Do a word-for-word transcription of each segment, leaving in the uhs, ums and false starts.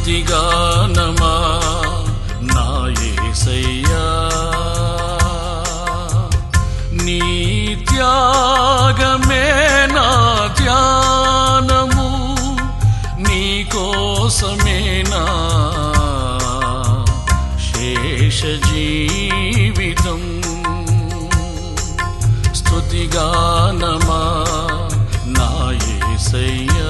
స్తుతిగానమా నా యేసయ్యా, నీ త్యాగమే నా ధ్యానము, నీ కోసమే నా శేష జీవితం. స్తుతిగానమా నా యేసయ్యా.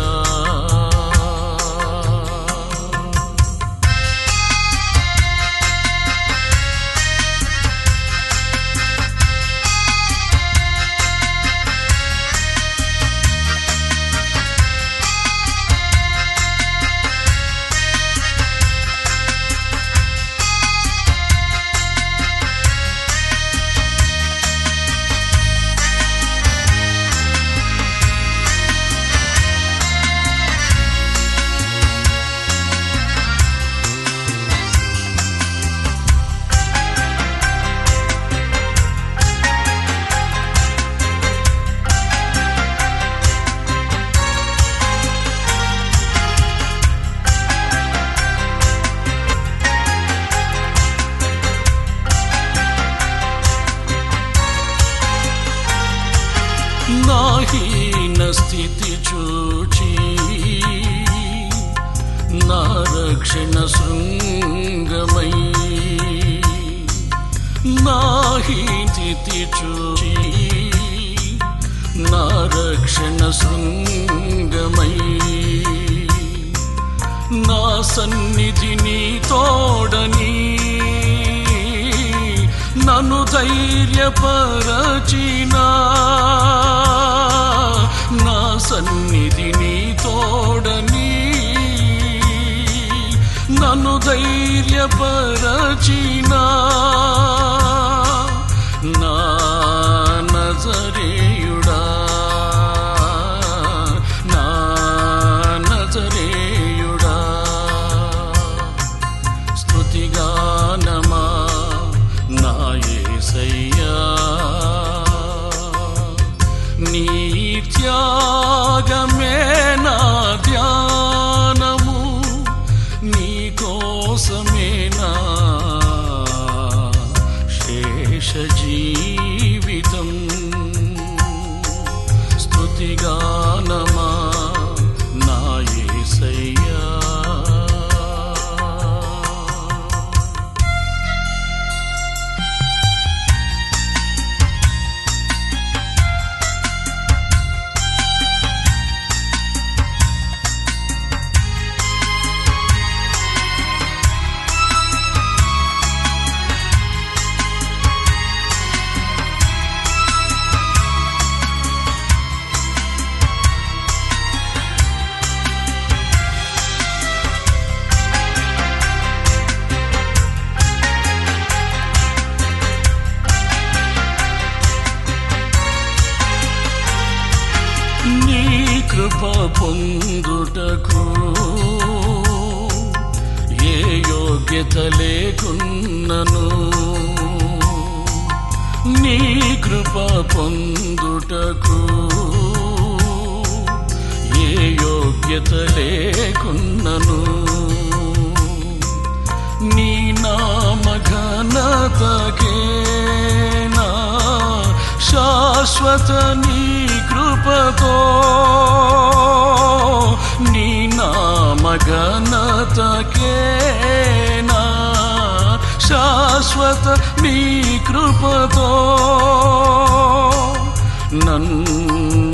నా హీన స్థితి చూచి నా రక్షణ శృంగమై, నా హీన స్థితి చూచి నా రక్షణ శృంగమై, నా సన్నిధిని తోడని నన్ను ధైర్యపరచినా, నా సన్నిధిని తోడని నన్ను ధైర్యపరచినా, నా నజరేయుడా, నా నజరేయుడా. స్తుతిగానమా నా యేసయ్యా, నీ త్యాగమే నా ధ్యానము, నీ కోసమే నా శేష జీవితం. స్తుతిగానమా నా యేసయ్యా. నీ కృప పొందుటకు ఏ యోగ్యత లేకున్నను, నీ కృప పొందుటకు ఏ యోగ్యత లేకున్నను, నీ నామ ఘనతకే నా శాశ్వత నీ కృపతో, నీ నామ ఘనతకే నా శాశ్వత నీ కృపతో నన్ను